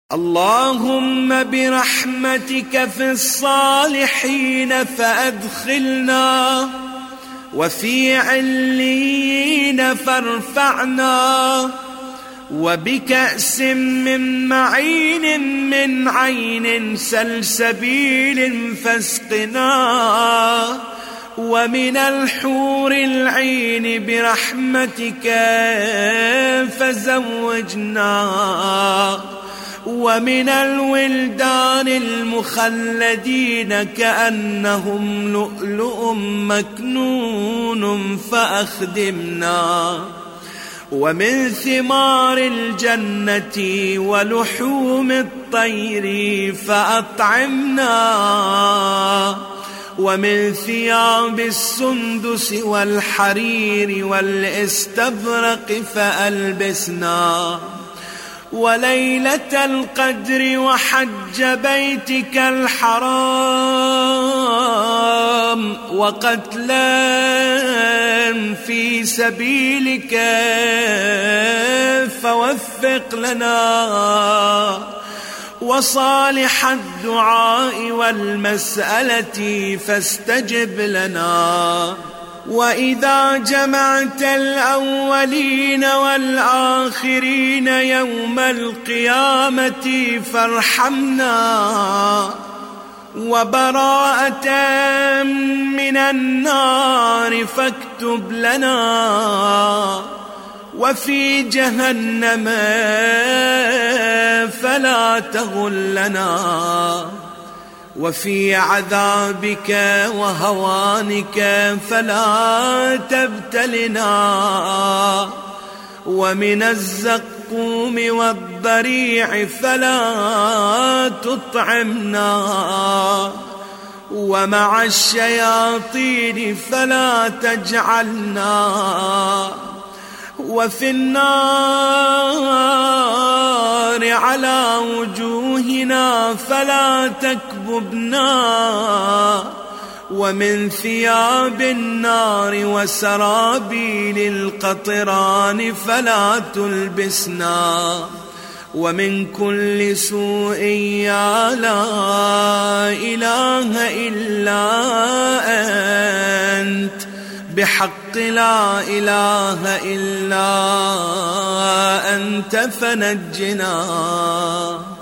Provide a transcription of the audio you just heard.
اللهم برحمتك في الصالحين فأدخلنا، وفي عليين فارفعنا، وبكأس من معين من عين سلسبيل فاسقنا، ومن الحور العين برحمتك فزوجنا، ومن الولدان المخلدين كأنهم لؤلؤ مكنون فأخدمنا، ومن ثمار الجنة ولحوم الطير فأطعمنا، ومن ثياب السندس والحرير والاستبرق فألبسنا، وليلة القدر وحج بيتك الحرام وقتلا في سبيلك فوفق لنا، وصالح الدعاء والمسألة فاستجب لنا، وإذا جمعت الأولين والآخرين يوم القيامة فارحمنا، وبراءة من النار فاكتب لنا، وفي جهنم فلا تغلنا، وفي عذابك وهوانك فلا تبتلنا، ومن الزقوم والضريع فلا تطعمنا، ومع الشياطين فلا تجعلنا، وفي النار على وجوهنا فلا تكببنا، ومن ثياب النار وسرابيل القطران فلا تلبسنا، ومن كل سوء يا لا إله إلا أنت بحق لا إله إلا أنت فنجنا.